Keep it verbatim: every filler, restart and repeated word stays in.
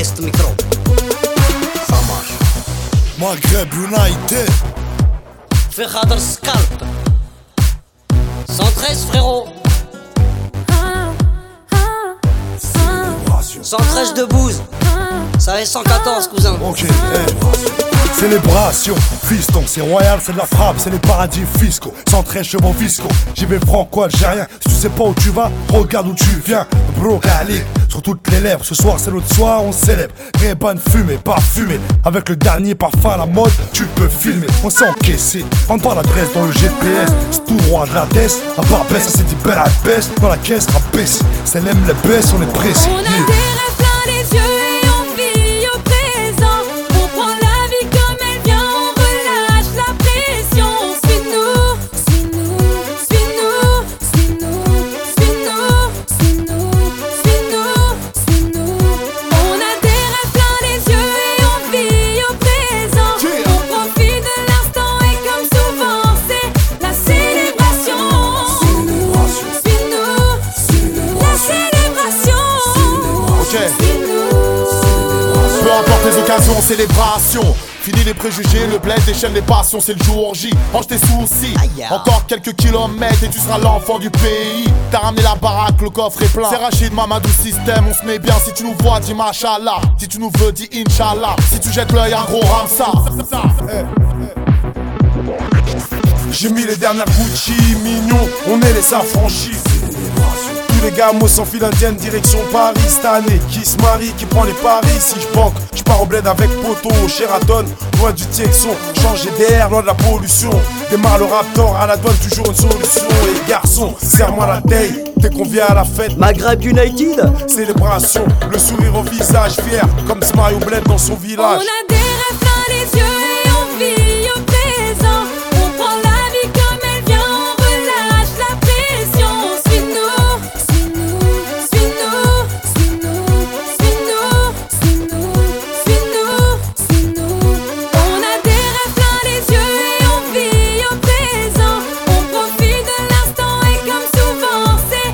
test micro. Ça marche. Maghreb United. Fait Khadr Scalp. cent treize frérot. cent treize de bouse. Ça fait cent quatorze cousin. Ok, hey. Célébration, fiston, c'est royal, c'est de la frappe, c'est les paradis fiscaux. cent treize chevaux fiscaux, j'y vais franco-algérien. Si tu sais pas où tu vas, regarde où tu viens. Bro, Khalid, sur toutes les lèvres. Ce soir c'est l'autre soir, on célèbre. Ray-Ban fumé, parfumé. Avec le dernier parfum à la mode, tu peux filmer. On s'est encaissé, prends-toi l'adresse dans le G P S. C'est tout droit de la Dès, à Barbès, ça s'est dit belle à baisse. Dans la caisse, rabaisse, c'est l'aime les baisses, on est pressé. On a des rêves plein les yeux et on vit au présent. On prend la vie comme elle vient, on relâche la pression. Suis-nous, suis-nous, suis-nous, suis-nous, suis-nous, suis-nous, suis-nous, suis-nous. On a des rêves plein les yeux et on vit au présent. On profite de l'instant et comme souvent c'est la célébration. Suis-nous, suis-nous, la célébration. Ok. Peu importe les occasions, célébration. Fini les préjugés, le bled déchaîne les passions, c'est le jour J. Range tes soucis, encore quelques kilomètres et tu seras l'enfant du pays. T'as ramené la baraque, le coffre est plein. C'est Rachid Mamadou Système, on se met bien. Si tu nous vois, dis Machallah. Si tu nous veux, dis Inch'Allah. Si tu jettes l'œil, un gros Ramsa. J'ai mis les dernières Gucci, mignon, on est les affranchis. Tous les gars, moi sans fil indienne, direction Paris. Cette année, qui se marie, qui prend les paris. Si je banque, je pars au bled avec Poto, Sheraton, loin du Texon. Changer d'air, loin de la pollution. Démarre le Raptor, à la douane, toujours une solution. Et garçon, serre-moi la taille, dès qu'on vient à la fête. Maghreb United. Célébration, le sourire au visage fier, comme si Mario bled dans son village. On a des